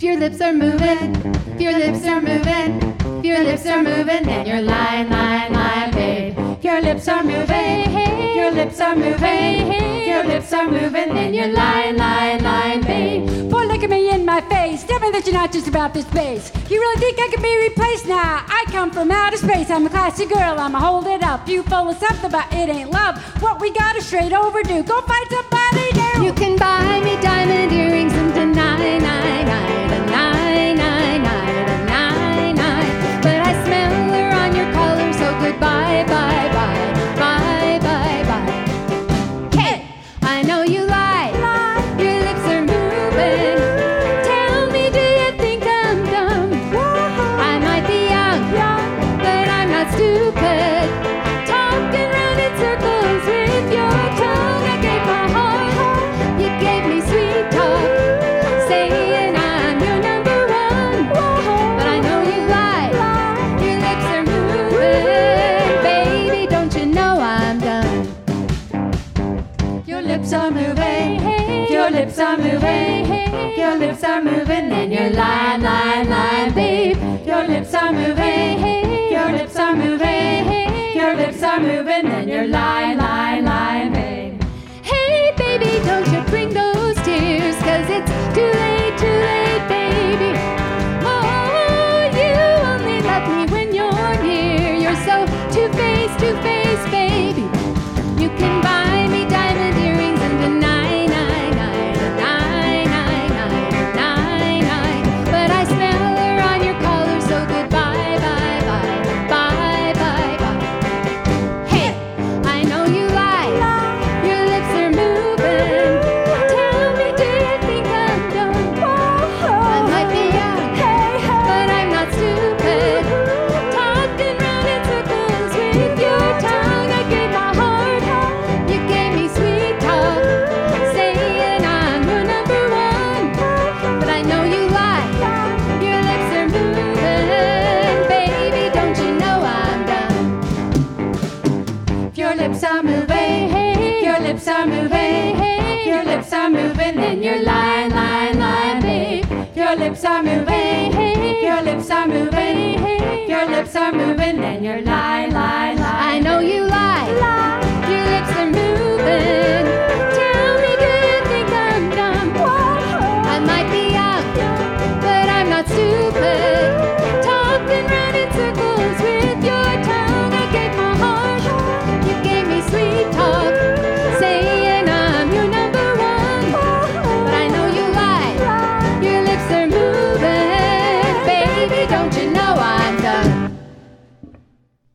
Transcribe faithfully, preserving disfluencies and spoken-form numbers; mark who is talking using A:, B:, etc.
A: If your lips are moving, if your lips are moving, if your lips are moving, then you're lying, lying, lying, babe. If your lips are moving, if your lips are moving, if your lips are moving, then you're lying, lying, lying, babe.
B: Boy, look at me in my face. Tell me that you're not just about this space. You really think I can be replaced? Nah, I come from outer space. I'm a classy girl, I'ma hold it up. You full of something, but it ain't love. What we got is straight overdue. Go find somebody new.
A: You can buy me diamond earrings and deny, nine, nine, nine, nine, nine, nine, nine. But I smell her on your collar, so goodbye, bye, bye, bye, bye, bye. Hey, I know you lie, lie. Your lips are moving. Tell me, do you think I'm dumb? I might be young, young, but I'm not stupid. Talking round in circles with your tongue. I gave my heart, you gave me sweet talk, saying I'm your number one. But I know you lie, your lips are moving. Baby, don't you know I'm done? Your lips are moving, your lips are moving, your lips are moving, then you're lying, lying, lying, babe. Your lips are moving, your lips are moving, your lips are moving, then you're lying, lying, lying, babe. Hey, baby, don't you bring those tears, 'cause it's too late, too late, baby. Oh, you only love me when you're near. You're so two-faced, two-faced, baby. You can buy me diamond earrings and deny, nine, nine, nine, nine, nine, nine, nine. But I smell her on your collar, so goodbye, bye, bye, bye, bye, bye. Hey, I know you lie, your lips are moving. Tell me, do you think I'm dumb? I might be young, but I'm not stupid. Talking round in circles with your tongue. I gave my heart, you gave me sweet talk, saying I'm your number one. But I know you lie, your lips are moving. Baby, don't you know I'm done? If your lips are moving, if your lips are moving, if your lips are moving, then you're lying, lying, lying, babe. Your lips are moving, your lips are moving, your lips are moving, then you're lying, lying, lying. I know you